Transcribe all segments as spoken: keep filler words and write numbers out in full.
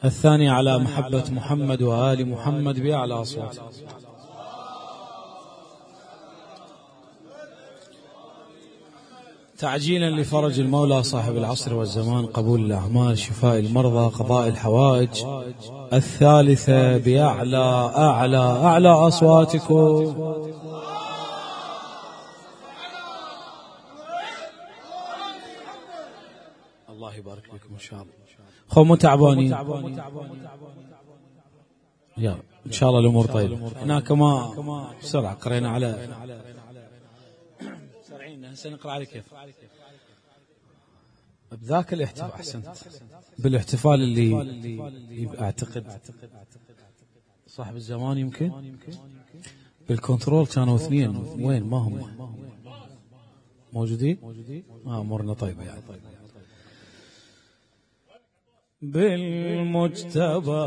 الثاني على محبة محمد وآل محمد بأعلى أصوات. تعجيلا لفرج المولى صاحب العصر والزمان، قبول الأعمال، شفاء المرضى، قضاء الحوائج. الثالثة بأعلى أعلى أعلى أصواتكم. الله يبارك لكم إن شاء الله. خو مو تعبانين يا إن شاء الله الأمور طيبة. هناك ما بسرعة قرينا على سرعين هسه نقرأ على كيف بذاك الاحتفال. أحسنت. بالاحتفال اللي أعتقد صاحب الزمان يمكن بالكنترول كانوا اثنين، وين ما هم موجودين؟ آه أمورنا طيبة يعني. بالمجتبى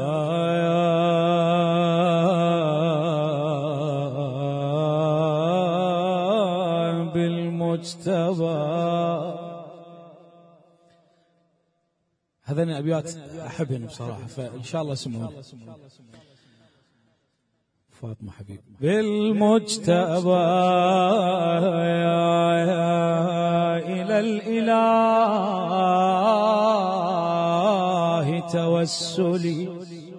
بالمجتبى. هذين أبيات أحبهم بصراحة، فإن شاء الله اسمعوا. فاطمة حبيب. بالمجتبى إلى الإله توسلي،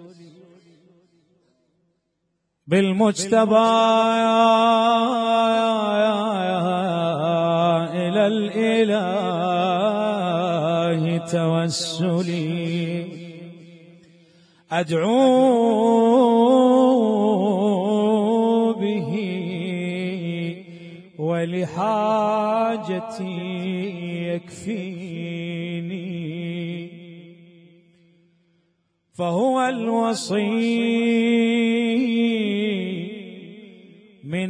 بالمجتبى إلى الإله توسلي، أدعو به ولحاجتي يكفيني، فهو الوصي من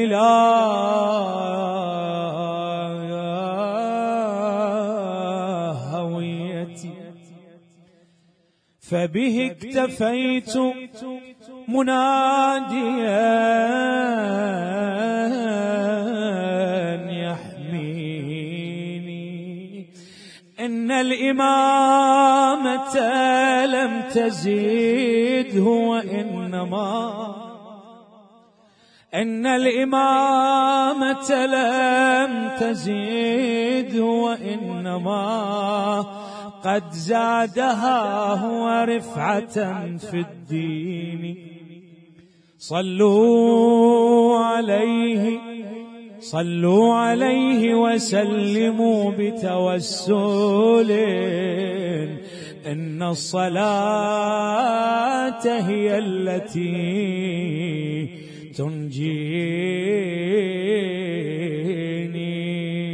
الإله هويتي، فبه اكتفيت مناديا يحميني، إن الإمامة لم تزيده وإنما إن الإمامة لم تزيد وإنما قد زادها هو رفعة في الدين، صلوا عليه صلوا عليه وسلموا بتوسل، إن الصلاة هي التي تنجيني.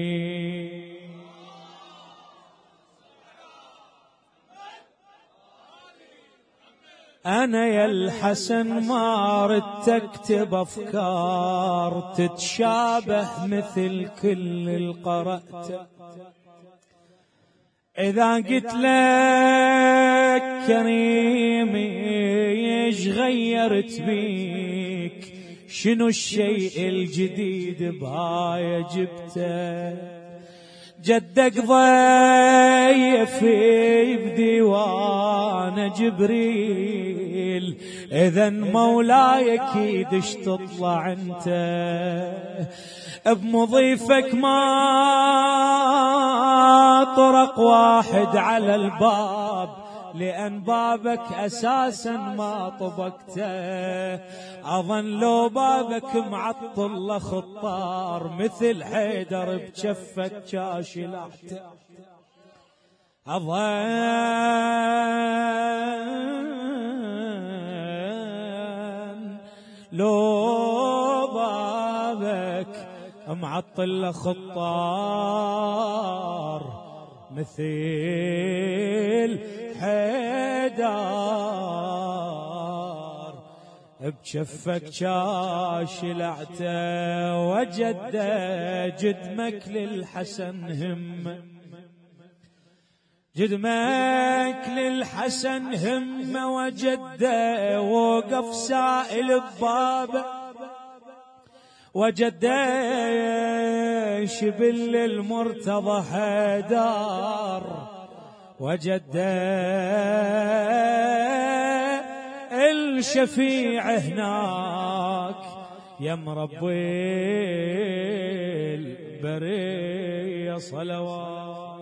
أنا يا الحسن ما ردت أكتب أفكار تتشابه مثل كل القرأت، إذا قلت لك كريمي إيش غيرت بيك، شنو الشيء الجديد بهاي جبته، جدك ضيف بديوان جبريل، إذا مولاي أكيد اش تطلع انت، بمضيفك ما طرق واحد على الباب، لأن بابك أساسا ما طبقته، أظن لو بابك معطل لخطار مثل حيدر بجفك شاشي لحته، أظن لو بابك معطل لخطار مثل حيدر بجفك شاش لعته، وجد جدمك للحسن همه، جدمك للحسن همه، وجد وقف سائل ببابه، وجد شبل المرتضى حيدر، وجد الشفيع هناك يا مربي البرية صلوات.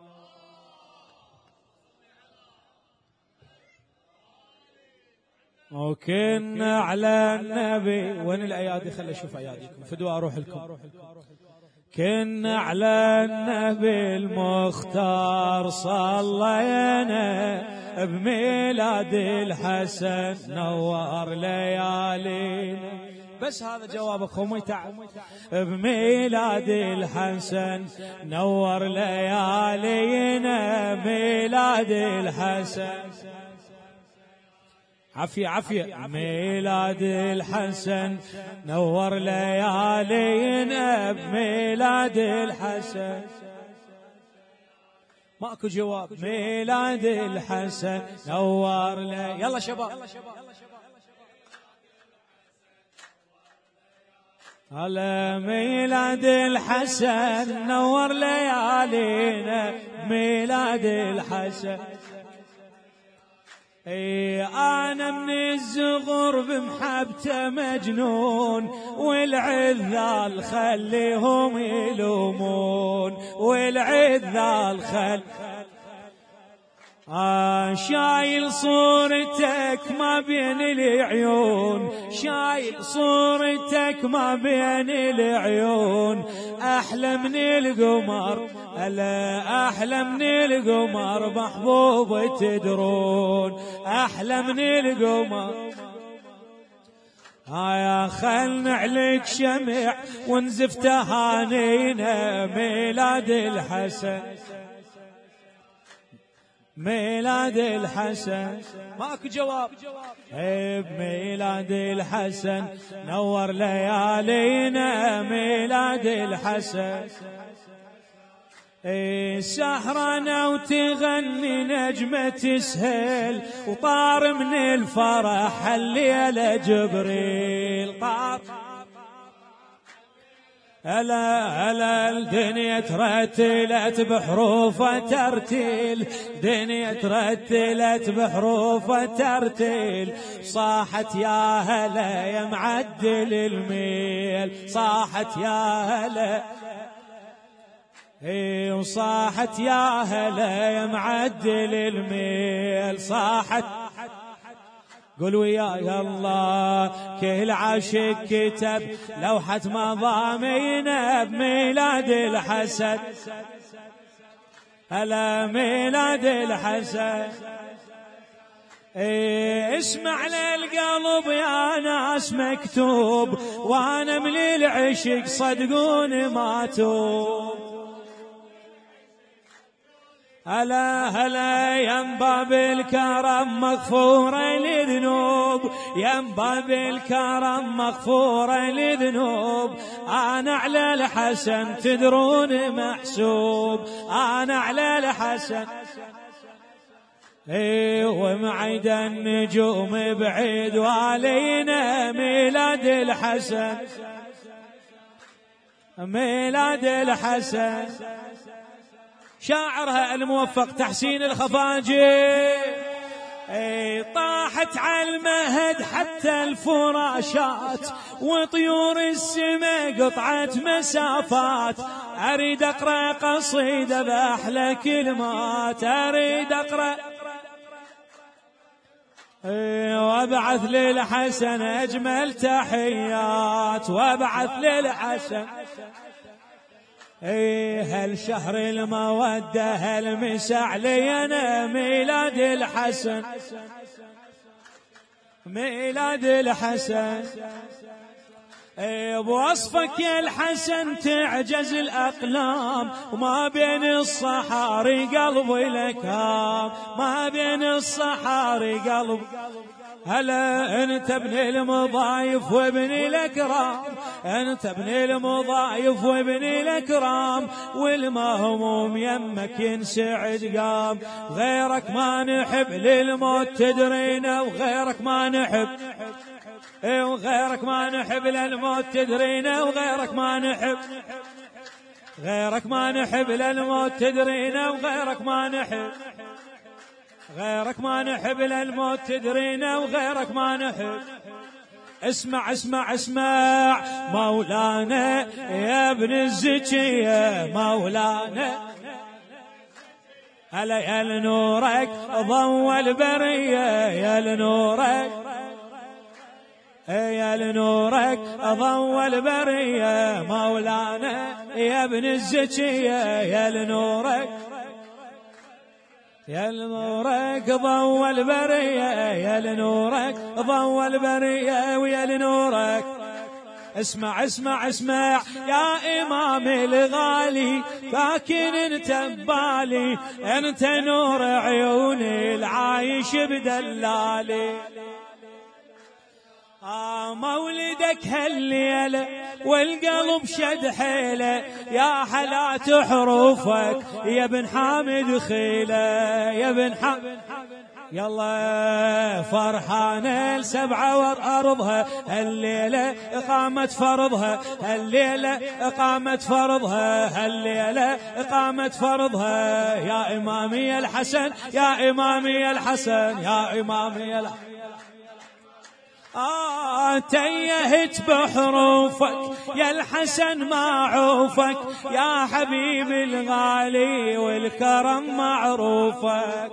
وكنا على النبي. وين الأيادي؟ خلي أشوف أياديكم فدوا أروح لكم. كنا على النبي المختار صلينا بميلاد الحسن نور ليالينا. بس هذا جوابك خومي تعب. بميلاد الحسن نور ليالينا ميلاد الحسن. عافية عافية. ميلاد الحسن نور ليالينا بميلاد الحسن. ماكو جواب. ميلاد الحسن نور لي. يلا شباب. على ميلاد الحسن نور ليالينا ميلاد الحسن. اي انا من الزغر بمحبته مجنون والعذال خليهم يلومون والعذال خل آه شايل صورتك ما بين العيون شايل صورتك ما بين العيون أحلى من القمر ألا أحلى من القمر محبوب تدرون أحلى من القمر. آيا خل نعلق شمع ونزف تهانينا ميلاد الحسن ميلاد الحسن. ماكو جواب. بميلاد الحسن نور ليالينا ميلاد الحسن. سهرنا وتغني نجمة تسهل وطار من الفرح الليلة جبريل طار. ألا ألا الدنيا ترتلت بحروفه ترتيل دنيا ترتلت بحروفه ترتيل صاحت يا هلا يا معدل الميل صاحت يا هلا اي وصاحت يا هلا يا معدل الميل صاحت. قل وياي الله كل عاشق كتب لوحة مضامينه بميلاد الحسن ألا ميلاد الحسن. إيه اسمع للقلب يا ناس مكتوب وانا من العشق صدقوني ما توب. هلا هلا يا باب الكرم مغفورة للذنوب يا باب الكرم مغفورة للذنوب. أنا على الحسن تدرون محسوب أنا على الحسن. ايه ومعيد النجوم بعيد وعلينا ميلاد الحسن ميلاد الحسن. شاعرها الموفق تحسين الخفاجي. اي طاحت على المهد حتى الفراشات وطيور السماء قطعت مسافات. اريد اقرا قصيده باحلى كلمات اريد اقرا اي وابعث للحسن اجمل تحيات وابعث للحسن. ايه هالشهر المودة هالمسع لي انا ميلاد الحسن ميلاد الحسن. ايه بوصفك يا الحسن تعجز الاقلام وما بين الصحاري قلبي لك هام ما بين الصحاري قلب. هلا انت ابن المضايف وابن الاكرام انت ابن المضايف وابن الاكرام والمهموم يمك ينسعد قام. غيرك ما نحب للموت تدرينا وغيرك ما نحب وغيرك ما نحب للموت تدرينا وغيرك ما نحب غيرك ما نحب للموت تدرينا وغيرك ما نحب. غيرك ما نحب للموت تدرينا وغيرك ما نحب. اسمع اسمع اسمع مولانا يا ابن الزكية مولانا، هلا يا لنورك ضوى البرية يا لنورك، يا لنورك ضوى البرية مولانا يا ابن الزكية يا لنورك، يا لنورك ضوى البرية يا لنورك ضوى البرية ويا لنورك. اسمع اسمع اسمع يا إمام الغالي لكن انت ببالي، انت نور عيوني العايش بدلالي. آه مولدك هالليلة والقلب شد حيله، يا حلات حروفك يا بن حامد خيله يا بن حامد. يلا فرحانة السبعة وأرضها هالليلة إقامة فرضها، هالليلة إقامة فرضها، هالليلة إقامة فرضها. يا إمامي الحسن يا إمامي الحسن يا إمامي الحسن. آه تيهت بحروفك يا الحسن معروفك، يا حبيبي الغالي والكرم معروفك.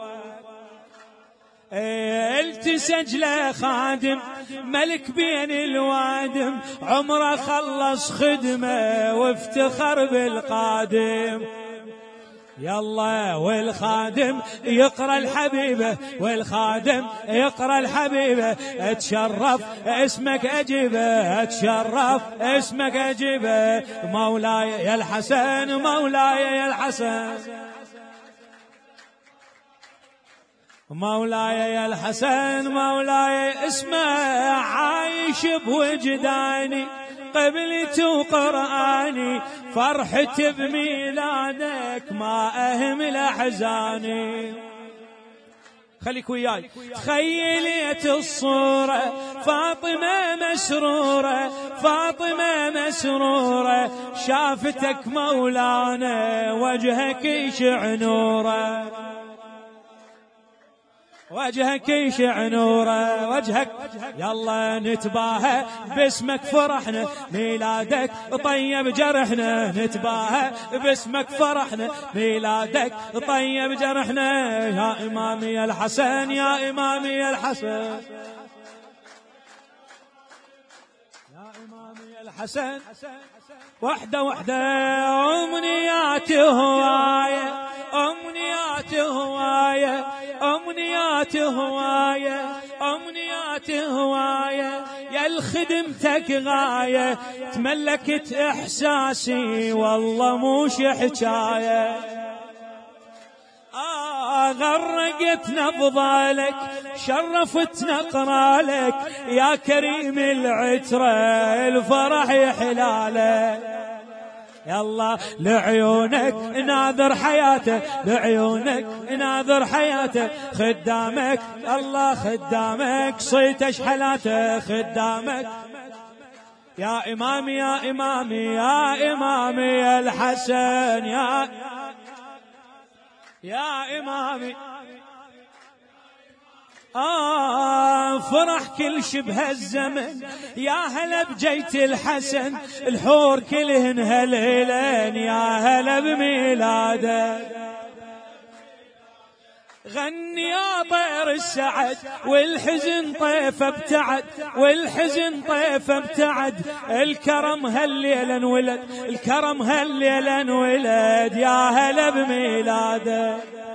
التسج له خادم ملك بين الوادم، عمره خلص خدمه وافتخر بالقادم. يلا والخادم يقرأ الحبيبة والخادم يقرأ الحبيبة، اتشرف اسمك أجيبه اتشرف اسمك أجيبه. مولاي يا الحسن مولاي يا الحسن مولاي يا الحسن مولاي. اسمع عايش بوجداني قبلت وقرآني، فرحت بميلادك ما أهمل أحزاني. خليك وياي. تخيلت الصورة فاطمة مسرورة فاطمة مسرورة، شافتك مولانا وجهك يشع نوره وجهك يشع نوره وجهك. يلا نتباهى باسمك فرحنا ميلادك طيب جرحنا، نتباهى باسمك فرحنا ميلادك طيب جرحنا. يا إمامي الحسن يا إمامي الحسن يا إمامي الحسن. وحده وحده أمنيات هواية أمنيات هواية أمنيات هواية أمنيات هواية، يا الخدمتك غاية تملكت إحساسي والله موش حكاية. آه غرقت نبضالك شرفتنا قرالك، يا كريم العترة الفرح يحلالك. يلا لعيونك ناظر حياته لعيونك ناظر حياته، خدامك الله خدامك صيت اشحلاته خدامك. يا إمامي يا إمامي يا إمامي الحسن يا يا إمامي. آه فرح كل شبه الزمن يا هلا بجيت الحسن، الحور كلهن هالهلين يا هلا بميلاده. غني يا طير السعد والحزن طيف ابتعد والحزن طيف ابتعد، الكرم هالليلة انولد الكرم هالليلة انولد، يا هلا بميلاده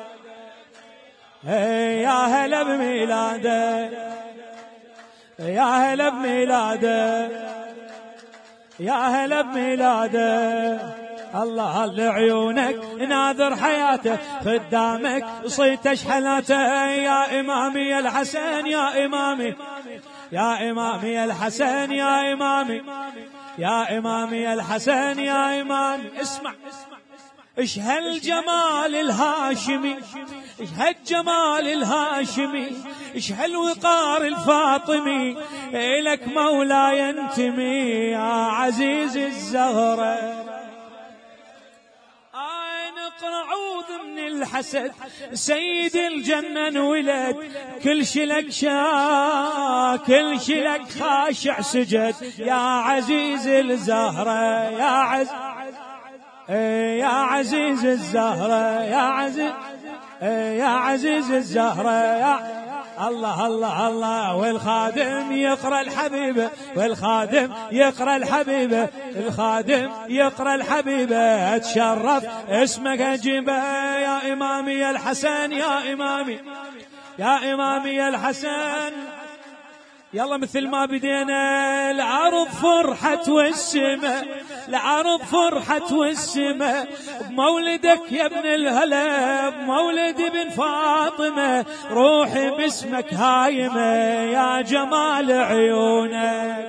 يا هلا بميلاده يا هلا بميلاده يا هلا بميلاده. الله لعيونك ناظر حياته خدامك صيت اشحلاته، يا إمامي الحسن يا إمامي يا إمامي الحسن يا إمامي يا إمامي الحسن يا إمامي. اسمع ايش هالجمال الهاشمي ايش هالجمال الهاشمي ايش هالوقار الفاطمي، إلك مولاي ينتمي يا عزيز الزهرة. نقرأ عوذ من الحسد سيد الجنة انولد، كل شلك شا كل شلك خاشع سجد، يا عزيز الزهرة يا عز يا عزيز الزهرة يا عزيز يا عزيز الزهرة يا الله الله الله. والخادم يقرأ الحبيبة والخادم يقرأ الحبيبة الخادم يقرأ الحبيبة، اتشرف اسمك اجيبه يا إمامي يا الحسن يا إمامي يا إمامي يا الحسن. يلا مثل ما بدينا العرض فرحة والسماء، العرض فرحة والسماء بمولدك يا ابن الهلا، بمولد ابن فاطمة، روحي باسمك هايمة يا جمال عيونك.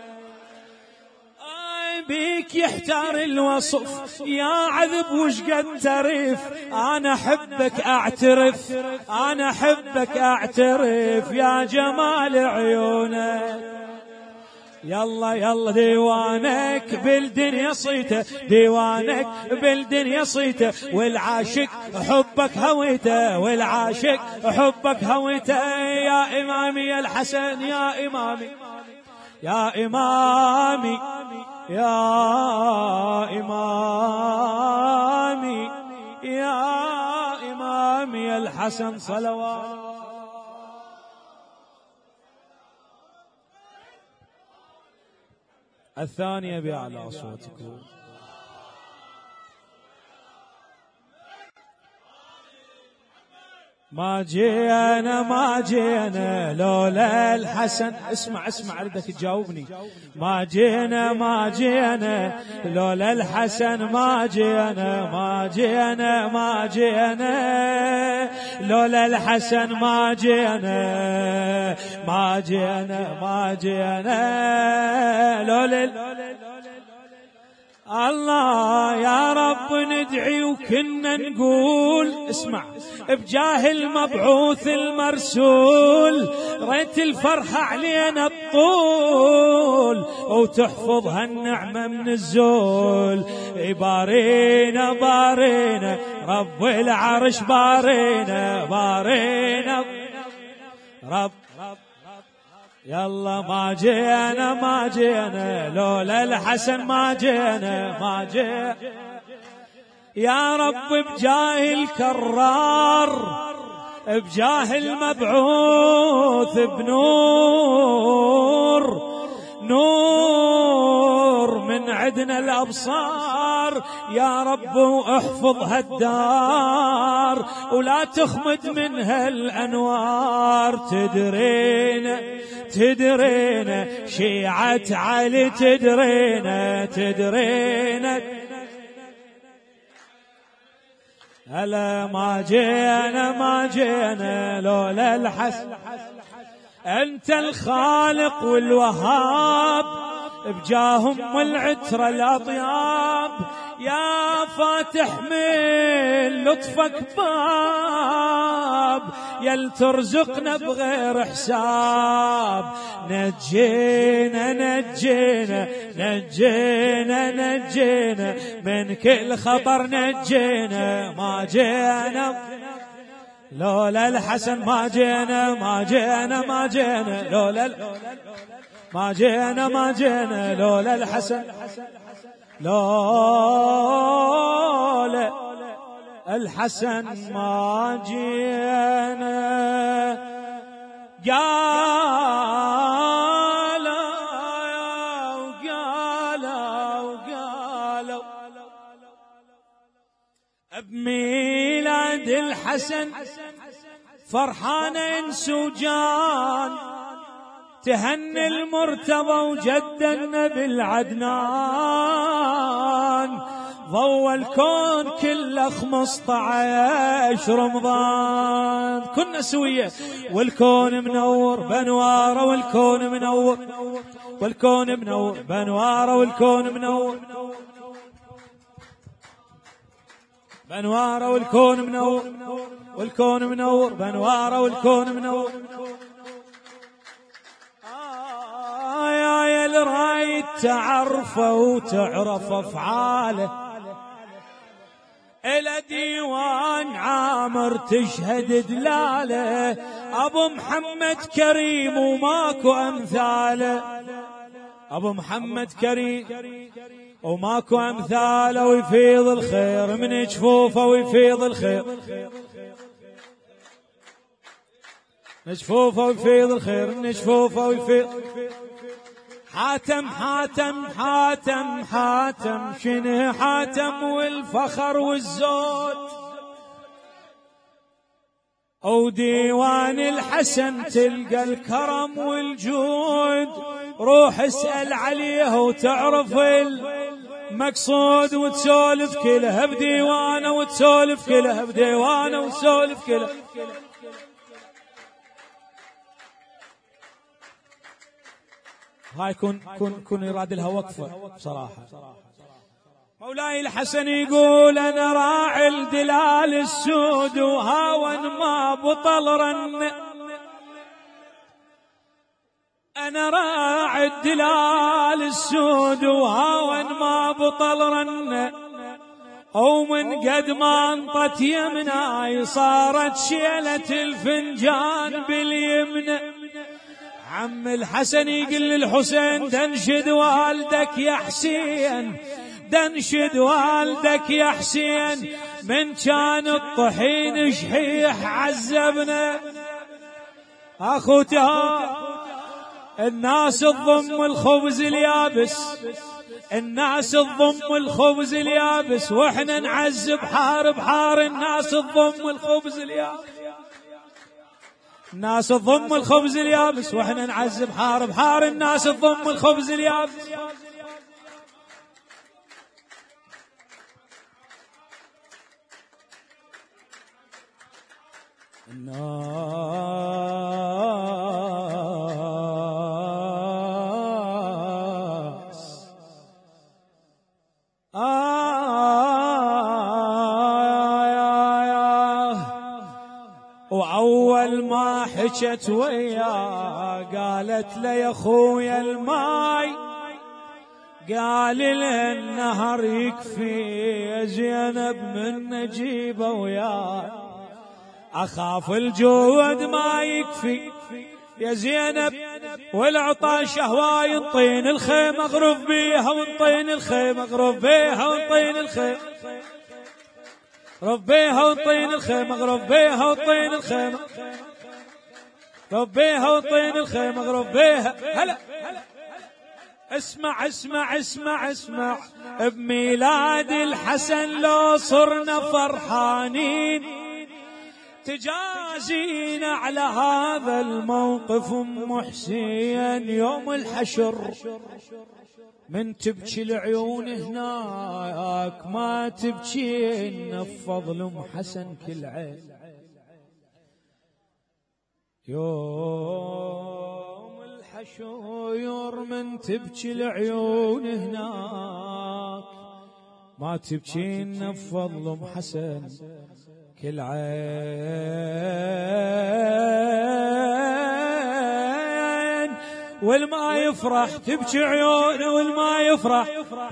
بيك يحتار الوصف يا عذب وش قد ترف، أنا أحبك أعترف أنا أحبك أعترف يا جمال عيونك. يلا يلا ديوانك بالدنيا صيته، ديوانك بالدنيا صيته، والعاشق حبك هويته، والعاشق حبك هويته يا إمامي يا الحسن يا إمامي يا إمامي يا إمامي يا إمامي الحسن صلوات. الثانية بأعلى أصواتكم. ما جينا ما جينا لولا الحسن، اسمع اسمع أريدك تجاوبني. ما جينا ما جينا لولا الحسن، ما جينا ما جينا ما جينا لولا الحسن، ما جينا ما جينا ما جينا لولا الله. يا رب ندعي وكنا نقول اسمع بجاه المبعوث المرسول، ريت الفرحة علينا الطول وتحفظها النعمة من الزول. بارينا بارينا رب العرش بارينا بارينا رب. يلا ما جينا ما جينا لولا الحسن، ما جينا ما جينا يا رب بجاه الكرار، بجاه المبعوث بنور نور من عدنا الأبصار. يا رب واحفظ هالدار ولا تخمد منها الأنوار. تدرينا تدرينا شيعة علي، تدرينا تدرينا هلا ما جينا ما جينا لولا الحسن. أنت الخالق والوهاب بجاهم والعترة الأطياب، يا فاتح من لطفك باب، يل ترزقنا بغير حساب. نجينا نجينا نجينا نجينا من كل خطر، نجينا ما جينا لولا الحسن، ما جينا ما جينا ما جينا لولا ما جينا ما جينا لولا الحسن، لولا الحسن ما جينا. قالوا وقالوا وقالوا بميلاد الحسن فرحان انسوجان، تهني المرتضى وجدنا بالعدنان. ضوى الكون كله خمسة عشر رمضان، كنا سوية والكون منور بانواره، والكون منور والكون منور بانواره، والكون منور بانواره، والكون منور والكون منور بانواره، والكون منور. يا يا الرايد تعرفه وتعرف افعاله، إلى ديوان عامر تشهد دلاله، أبو محمد كريم وماكو أمثاله، أبو محمد كريم وماكو أمثاله، ويفيض الخير من جفوفه ويفيض الخير من جفوفه ويفيض الخير من جفوفه ويفيض. حاتم حاتم حاتم حاتم شنو حاتم والفخر والزود، أو ديوان الحسن تلقى الكرم والجود، روح اسأل عليه وتعرف المقصود، وتسولف كلها بديوانه وتسولف كلها بديوانه وتسولف كلها. هاي كن كن كن يراد لها وقفة بصراحة. مولاي الحسن يقول أنا راعي الدلال السود، وهاون ما بطل رن، أنا راعي الدلال السود وهاون ما بطل رن، أو من قد ما انطت يمناي صارت شيلة الفنجان باليمنى. عم الحسن يقول للحسين دنشد والدك يا حسين، دنشد والدك يا حسين، من كان الطحين شحيح عذبنا. أخوتها الناس تضم الخبز اليابس، الناس تضم الخبز اليابس، واحنا نعذب حار بحار. الناس تضم الخبز اليابس، الناس تضم الخبز اليابس، واحنا نعذب حار بحار. الناس تضم الخبز اليابس. الناس وأول ما حكت وياه قالت له يا خويا الماي، قال له النهر يكفي يا زينب من نجيبه وياه، أخاف الجود ما يكفي يا زينب، والعطاش هواي نطين الخيمة اغرف بيها ونطين الخيمة اغرف بيها ونطين الخيمة غرف بيها ونطين الخيمة غرف بيها ونطين الخيمة غرف بيها ونطين الخيمة غرف بيها. هلا اسمع اسمع اسمع اسمع، بميلاد الحسن لو صرنا فرحانين، تجازينا على هذا الموقف ام حسين يوم الحشر. من تبكي العيون هناك ما تبكين بفضل ام حسن كل عين. يوم الحشر من تبكي العيون هناك ما تبكين بفضل ام حسن كل عين. والما يفرح تبكي عيونه والما يفرح.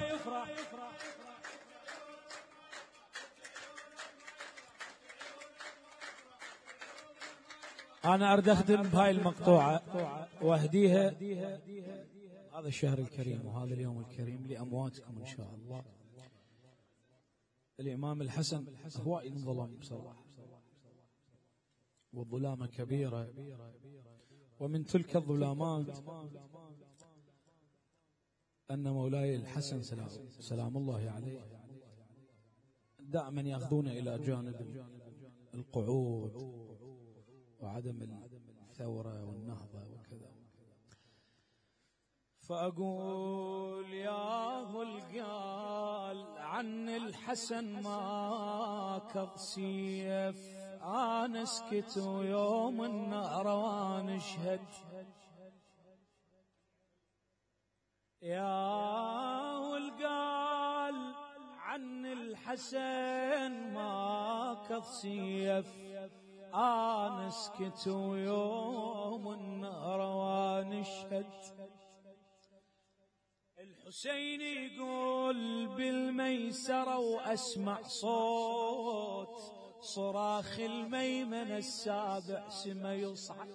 أنا أريد أخدم بهاي المقطوعة وأهديها هذا الشهر الكريم وهذا اليوم الكريم لأمواتكم إن شاء الله. الإمام الحسن هو انظلم بصراحة، والظلامة كبيرة، ومن تلك الظلامات أن مولاي الحسن سلام, سلام الله عليه دائما يأخذون إلى جانب القعود وعدم الثورة والنهضة وكذا. فأقول يا القال عن الحسن ما كض أنا اسكت يوم النهروان اشهد. يا القال عن الحسن ما كض أنا اسكت يوم النهروان اشهد. حسين يقول بالميسرة وأسمع صوت صراخ الميمن السابع سما يصعد.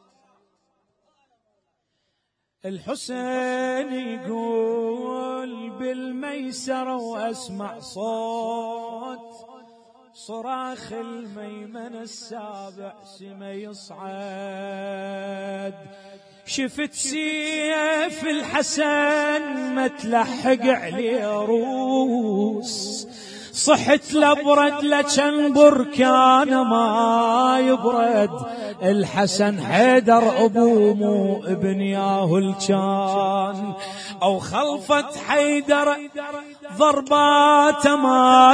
الحسين يقول بالميسرة وأسمع صوت صراخ الميمن السابع سما يصعد. شفت سيف الحسن متلحق عليه روس، صحت لبرد لجن بركان ما يبرد. الحسن حيدر أبوه مو ابن ياهو الجان، أو خلفت حيدر ضربات ما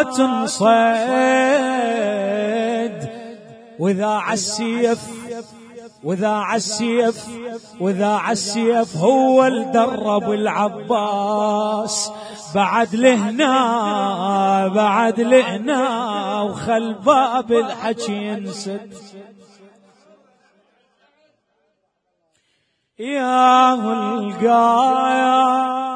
تنصد. وإذا عالسيف وإذا عالسيف وإذا عالسيف هو الدرب العباس. بعد لهنا بعد لهنا وخل باب الحكي ينسد. يا القايا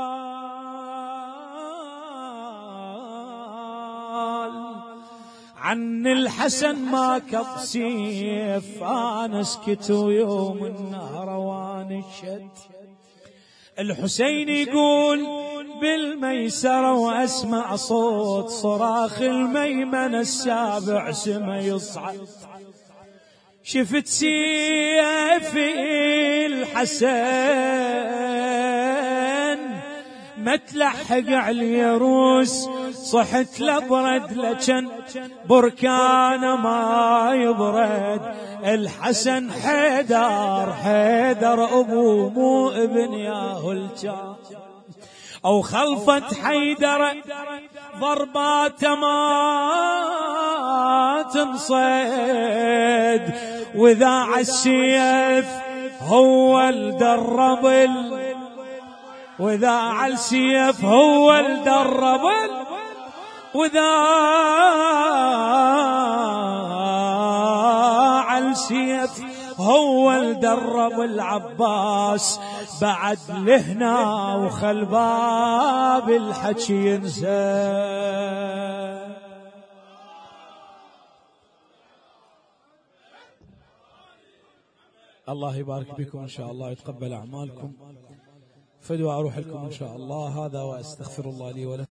عن الحسن ما كف سيف، أنا اسكت ويوم النهروان الشد. الحسين يقول بالميسرة وأسمع صوت صراخ الميمن السابع سما يصعد. شفت سيف الحسن متلحق على روس، صحت لبرد لجن بركان ما يبرد. الحسن حيدر حيدر أبوه مو ابن ياهو الجان، أو خلفت حيدر ضربات ما تنصد. وإذا عالسيف هو الدرب ال وإذا عالسيف هو الدرب ال وإذا عالسيف هو الدرب العباس. بعد لهنا وخل باب الحكي ينسى. الله يبارك بكم إن شاء الله، يتقبل أعمالكم. فدوا أروح لكم إن شاء الله. هذا وأستغفر الله لي ولكم.